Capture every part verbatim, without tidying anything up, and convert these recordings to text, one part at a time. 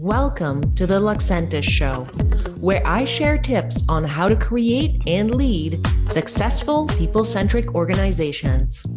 Welcome to the Luxentis Show, where I share tips on how to create and lead successful people-centric organizations.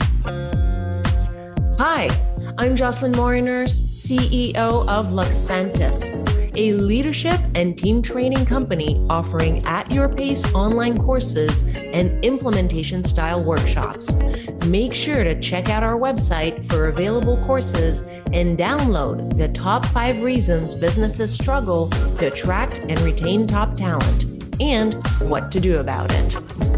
Hi, I'm Jocelyn Moriners, C E O of Luxentis, a leadership and team training company offering at-your-pace online courses and implementation-style workshops. Make sure to check out our website for available courses and download the top five reasons businesses struggle to attract and retain top talent and what to do about it.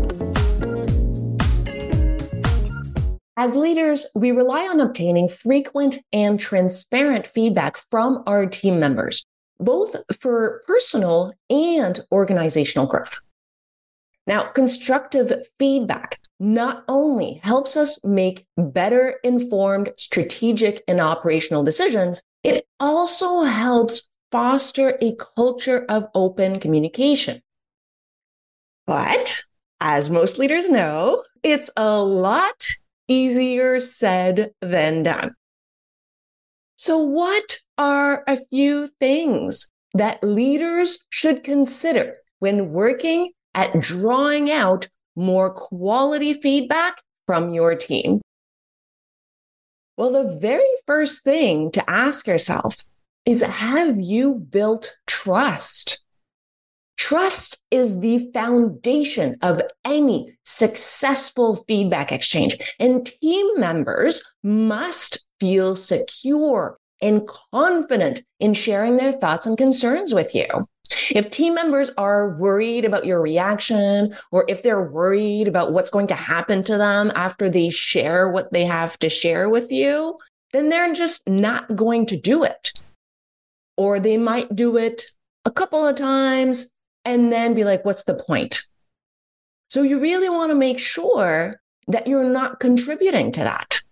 As leaders, we rely on obtaining frequent and transparent feedback from our team members, both for personal and organizational growth. Now, constructive feedback not only helps us make better informed strategic and operational decisions, it also helps foster a culture of open communication. But as most leaders know, it's a lot easier said than done. So what are a few things that leaders should consider when working at drawing out more quality feedback from your team? Well, the very first thing to ask yourself is, have you built trust? Trust is the foundation of any successful feedback exchange, and team members must feel secure and confident in sharing their thoughts and concerns with you. If team members are worried about your reaction, or if they're worried about what's going to happen to them after they share what they have to share with you, then they're just not going to do it. Or they might do it a couple of times and then be like, what's the point? So you really want to make sure that you're not contributing to that.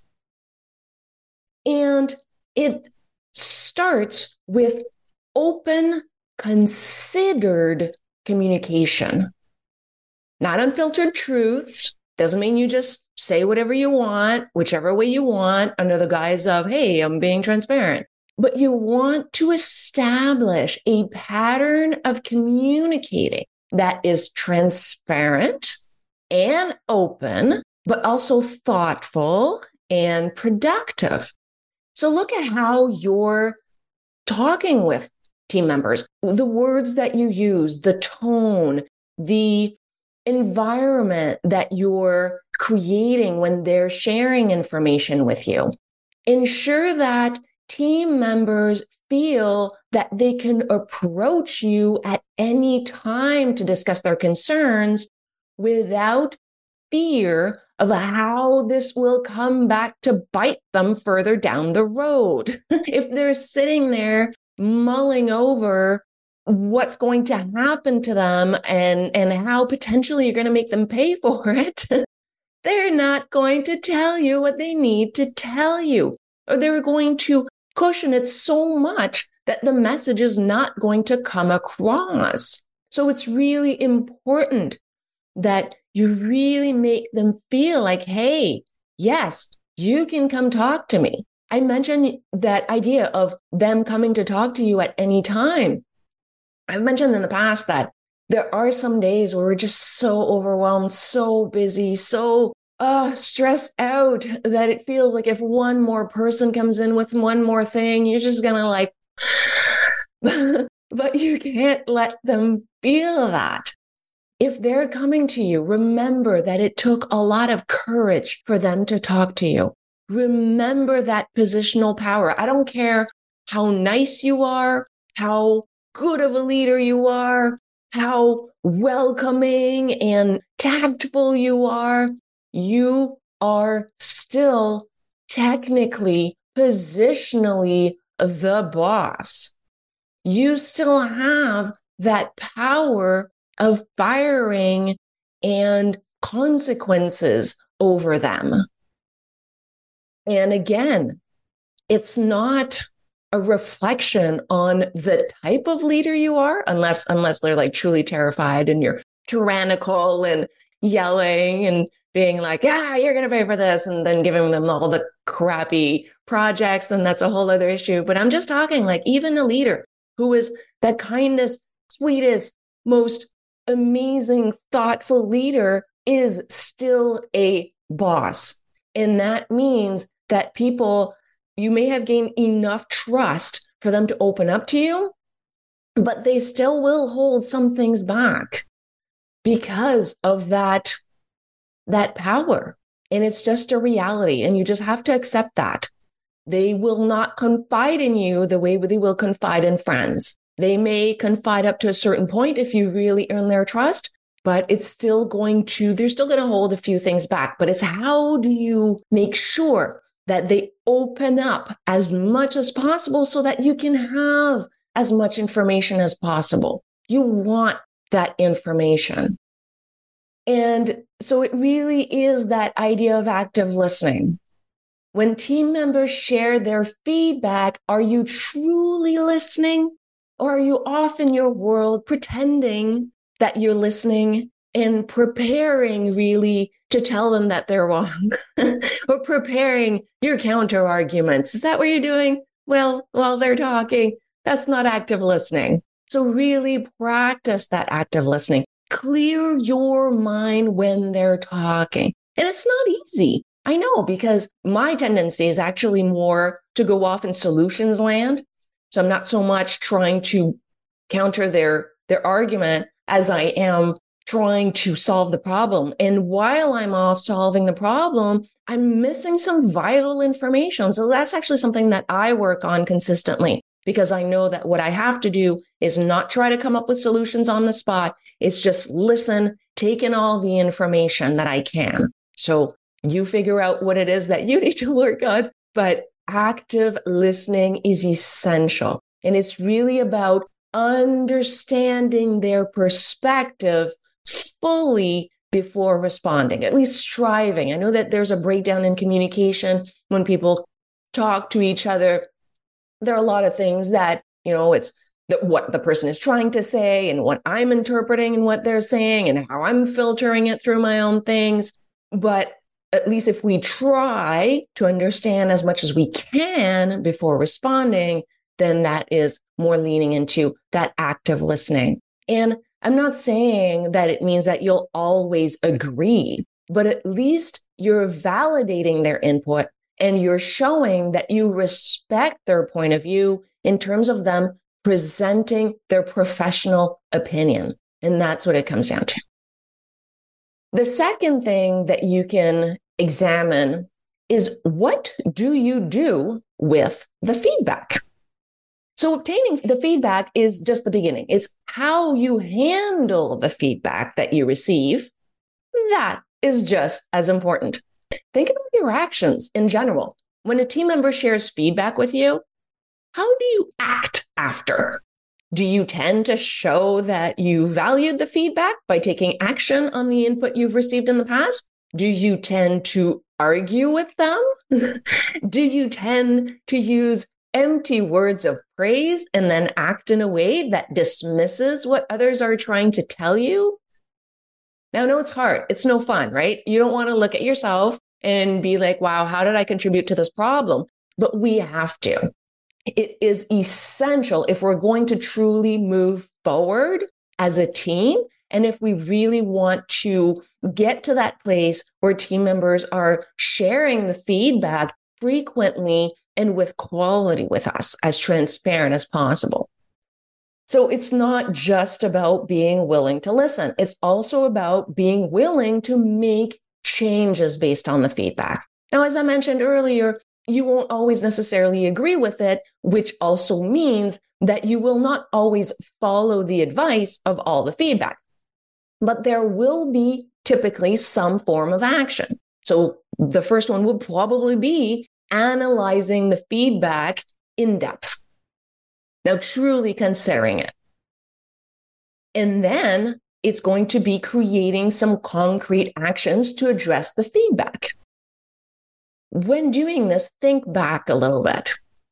And it starts with open, considered communication. Not unfiltered truths. Doesn't mean you just say whatever you want, whichever way you want, under the guise of, hey, I'm being transparent. But you want to establish a pattern of communicating that is transparent and open, but also thoughtful and productive. So look at how you're talking with team members, the words that you use, the tone, the environment that you're creating when they're sharing information with you. Ensure that team members feel that they can approach you at any time to discuss their concerns without fear of how this will come back to bite them further down the road. If they're sitting there mulling over what's going to happen to them and, and how potentially you're going to make them pay for it, they're not going to tell you what they need to tell you. Or they're going to cushion it so much that the message is not going to come across. So it's really important that you really make them feel like, hey, yes, you can come talk to me. I mentioned that idea of them coming to talk to you at any time. I've mentioned in the past that there are some days where we're just so overwhelmed, so busy, so uh, stressed out that it feels like if one more person comes in with one more thing, you're just going to like, but you can't let them feel that. If they're coming to you, remember that it took a lot of courage for them to talk to you. Remember that positional power. I don't care how nice you are, how good of a leader you are, how welcoming and tactful you are. You are still technically, positionally the boss. You still have that power of firing and consequences over them. And again, it's not a reflection on the type of leader you are, unless unless they're like truly terrified and you're tyrannical and yelling and being like, yeah, you're going to pay for this, and then giving them all the crappy projects. And that's a whole other issue. But I'm just talking like even a leader who is the kindest, sweetest, most amazing, thoughtful leader is still a boss. And that means that people, you may have gained enough trust for them to open up to you, but they still will hold some things back because of that, that power. And it's just a reality. And you just have to accept that. They will not confide in you the way they will confide in friends. They may confide up to a certain point if you really earn their trust, but it's still going to, they're still going to hold a few things back. But it's how do you make sure that they open up as much as possible so that you can have as much information as possible. You want that information. And so it really is that idea of active listening. When team members share their feedback, are you truly listening? Or are you off in your world pretending that you're listening and preparing really to tell them that they're wrong or preparing your counter arguments? Is that what you're doing? Well, while they're talking, that's not active listening. So really practice that active listening. Clear your mind when they're talking. And it's not easy. I know, because my tendency is actually more to go off in solutions land. So I'm not so much trying to counter their, their argument as I am trying to solve the problem. And while I'm off solving the problem, I'm missing some vital information. So that's actually something that I work on consistently, because I know that what I have to do is not try to come up with solutions on the spot. It's just listen, take in all the information that I can. So you figure out what it is that you need to work on, but active listening is essential. And it's really about understanding their perspective fully before responding, at least striving. I know that there's a breakdown in communication when people talk to each other. There are a lot of things that, you know, it's the, what the person is trying to say and what I'm interpreting and what they're saying and how I'm filtering it through my own things. But at least if we try to understand as much as we can before responding, then that is more leaning into that active listening. And I'm not saying that it means that you'll always agree, but at least you're validating their input and you're showing that you respect their point of view in terms of them presenting their professional opinion. And that's what it comes down to. The second thing that you can examine is, what do you do with the feedback? So obtaining the feedback is just the beginning. It's how you handle the feedback that you receive. That is just as important. Think about your actions in general. When a team member shares feedback with you, how do you act after? Do you tend to show that you valued the feedback by taking action on the input you've received in the past? Do you tend to argue with them? Do you tend to use empty words of praise and then act in a way that dismisses what others are trying to tell you? Now, I know it's hard. It's no fun, right? You don't want to look at yourself and be like, wow, how did I contribute to this problem? But we have to. It is essential if we're going to truly move forward as a team. And if we really want to get to that place where team members are sharing the feedback frequently and with quality with us, as transparent as possible. So it's not just about being willing to listen. It's also about being willing to make changes based on the feedback. Now, as I mentioned earlier, you won't always necessarily agree with it, which also means that you will not always follow the advice of all the feedback. But there will be typically some form of action. So the first one would probably be analyzing the feedback in depth. Now, truly considering it. And then it's going to be creating some concrete actions to address the feedback. When doing this, think back a little bit.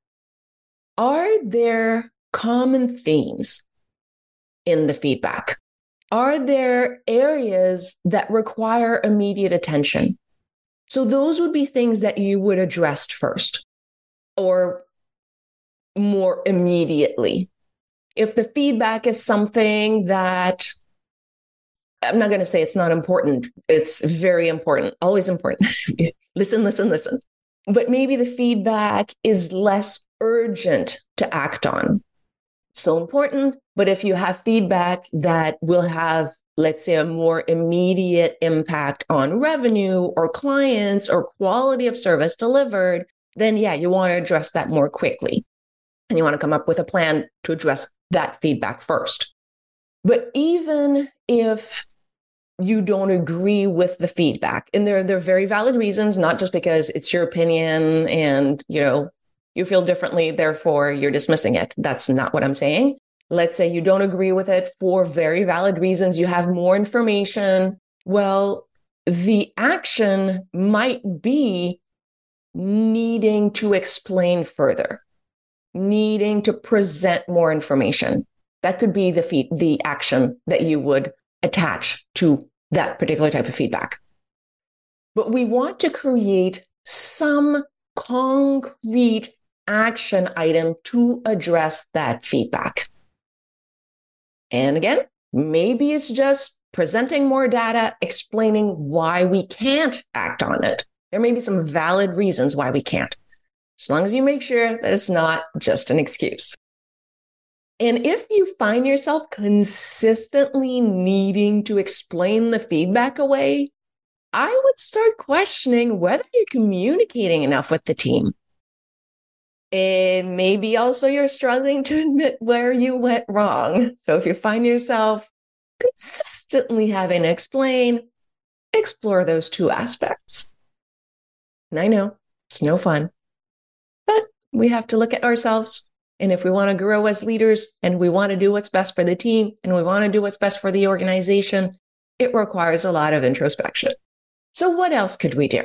Are there common themes in the feedback? Are there areas that require immediate attention? So those would be things that you would address first or more immediately. If the feedback is something that, I'm not going to say it's not important, it's very important, always important. Listen, listen, listen. But maybe the feedback is less urgent to act on. It's still important, but if you have feedback that will have, let's say, a more immediate impact on revenue or clients or quality of service delivered, then yeah, you want to address that more quickly. And you want to come up with a plan to address that feedback first. But even if you don't agree with the feedback, and there, there are very valid reasons, not just because it's your opinion and, you know, you feel differently, therefore you're dismissing it. That's not what I'm saying. Let's say you don't agree with it for very valid reasons. You have more information. Well, the action might be needing to explain further, needing to present more information. That could be the feed, the action that you would attach to that particular type of feedback. But we want to create some concrete action item to address that feedback. And again, maybe it's just presenting more data, explaining why we can't act on it. There may be some valid reasons why we can't, as long as you make sure that it's not just an excuse. And if you find yourself consistently needing to explain the feedback away, I would start questioning whether you're communicating enough with the team. And maybe also you're struggling to admit where you went wrong. So if you find yourself consistently having to explain, explore those two aspects. And I know it's no fun, but we have to look at ourselves. And if we want to grow as leaders and we want to do what's best for the team and we want to do what's best for the organization, it requires a lot of introspection. So what else could we do?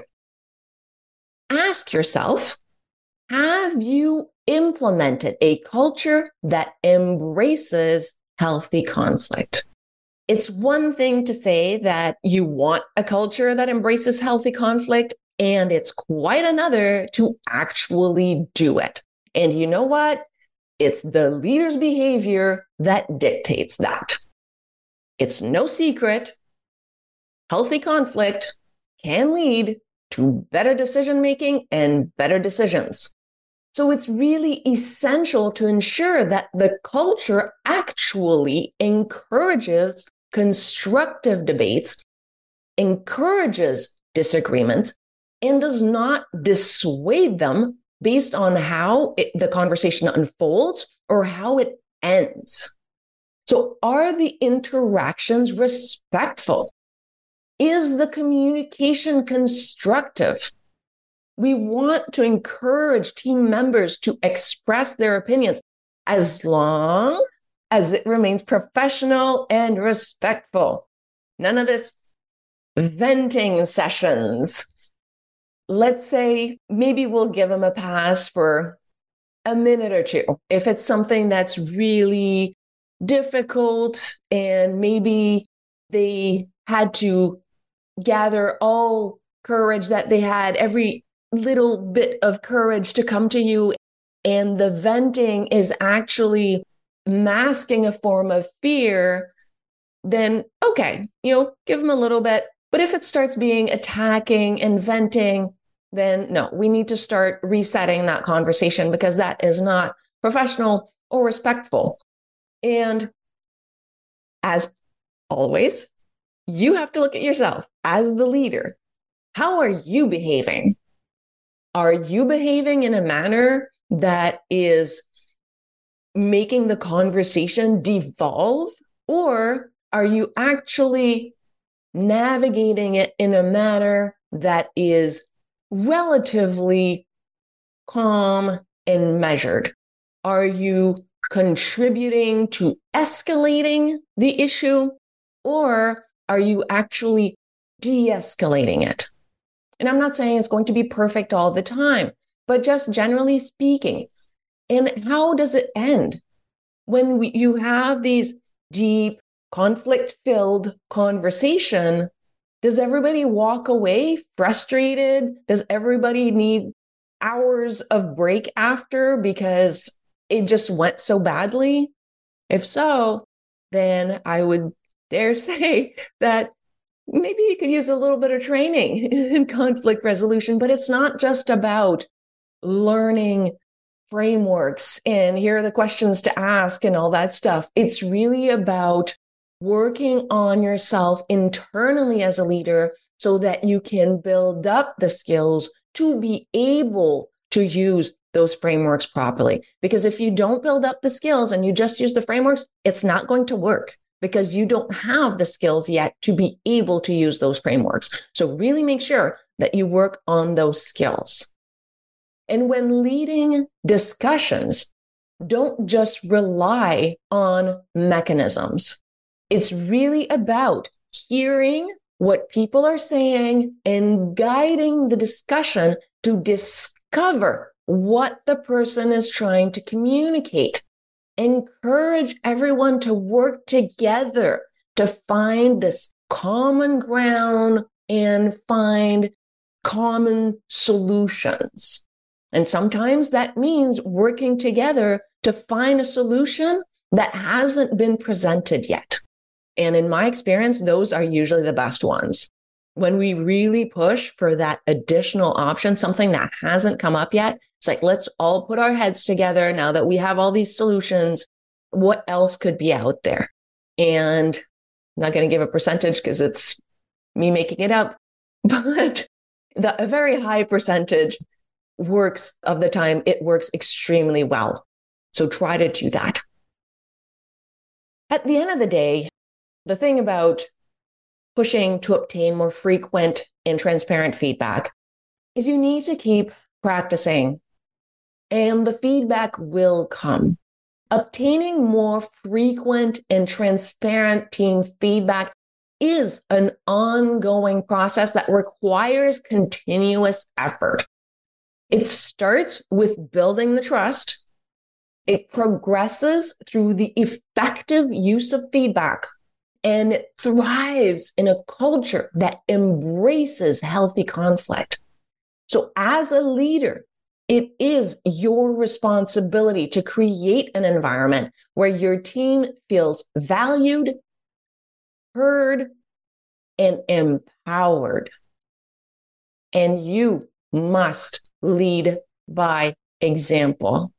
Ask yourself, have you implemented a culture that embraces healthy conflict? It's one thing to say that you want a culture that embraces healthy conflict, and it's quite another to actually do it. And you know what? It's the leader's behavior that dictates that. It's no secret. Healthy conflict can lead to better decision-making and better decisions. So it's really essential to ensure that the culture actually encourages constructive debates, encourages disagreements, and does not dissuade them based on how it, the conversation unfolds or how it ends. So are the interactions respectful? Is the communication constructive? We want to encourage team members to express their opinions as long as it remains professional and respectful. None of this venting sessions. Let's say maybe we'll give them a pass for a minute or two. If it's something that's really difficult and maybe they had to gather all courage that they had, every little bit of courage to come to you, and the venting is actually masking a form of fear, then okay, you know, give them a little bit. But if it starts being attacking and venting, then no, we need to start resetting that conversation because that is not professional or respectful. And as always, you have to look at yourself as the leader. How are you behaving? Are you behaving in a manner that is making the conversation devolve? Or are you actually navigating it in a manner that is relatively calm and measured? Are you contributing to escalating the issue? Or are you actually de-escalating it? And I'm not saying it's going to be perfect all the time, but just generally speaking. And how does it end? When we, you have these deep, conflict-filled conversation, does everybody walk away frustrated? Does everybody need hours of break after because it just went so badly? If so, then I would dare say that maybe you could use a little bit of training in conflict resolution, but it's not just about learning frameworks and here are the questions to ask and all that stuff. It's really about working on yourself internally as a leader so that you can build up the skills to be able to use those frameworks properly. Because if you don't build up the skills and you just use the frameworks, it's not going to work because you don't have the skills yet to be able to use those frameworks. So really make sure that you work on those skills. And when leading discussions, don't just rely on mechanisms. It's really about hearing what people are saying and guiding the discussion to discover what the person is trying to communicate. Encourage everyone to work together to find this common ground and find common solutions. And sometimes that means working together to find a solution that hasn't been presented yet. And in my experience, those are usually the best ones. When we really push for that additional option, something that hasn't come up yet, it's like, let's all put our heads together now that we have all these solutions. What else could be out there? And I'm not going to give a percentage because it's me making it up, but the, a very high percentage works of the time, it works extremely well. So try to do that. At the end of the day, the thing about pushing to obtain more frequent and transparent feedback is you need to keep practicing, and the feedback will come. Obtaining more frequent and transparent team feedback is an ongoing process that requires continuous effort. It starts with building the trust. It progresses through the effective use of feedback, and it thrives in a culture that embraces healthy conflict. So as a leader, it is your responsibility to create an environment where your team feels valued, heard, and empowered. And you must lead by example.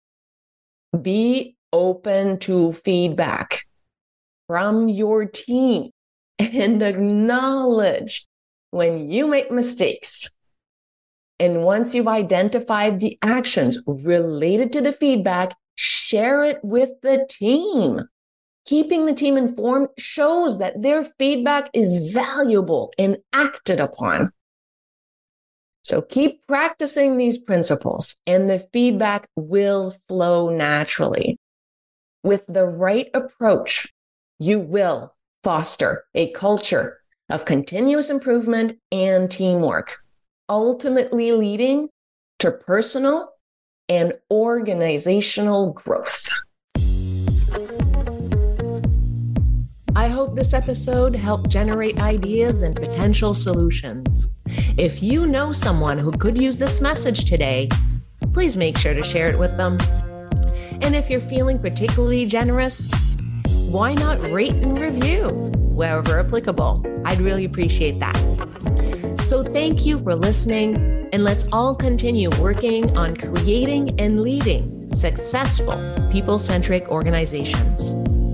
Be open to feedback from your team and acknowledge when you make mistakes. And once you've identified the actions related to the feedback, share it with the team. Keeping the team informed shows that their feedback is valuable and acted upon. So keep practicing these principles and the feedback will flow naturally. With the right approach, you will foster a culture of continuous improvement and teamwork, ultimately leading to personal and organizational growth. I hope this episode helped generate ideas and potential solutions. If you know someone who could use this message today, please make sure to share it with them. And if you're feeling particularly generous, why not rate and review wherever applicable? I'd really appreciate that. So thank you for listening, and let's all continue working on creating and leading successful people-centric organizations.